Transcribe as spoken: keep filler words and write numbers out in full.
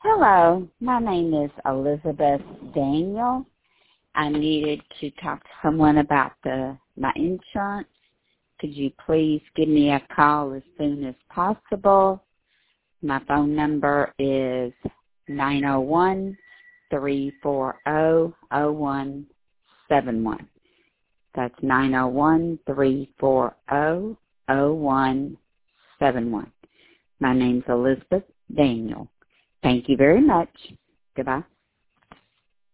Hello, my name is Elizabeth Daniel. I needed to talk to someone about the my insurance. Could you please give me a call as soon as possible? My phone number is nine oh one, three four zero, zero one seven one. That's nine oh one, three four zero, zero one seven one. My name's Elizabeth Daniel. Thank you very much. Goodbye.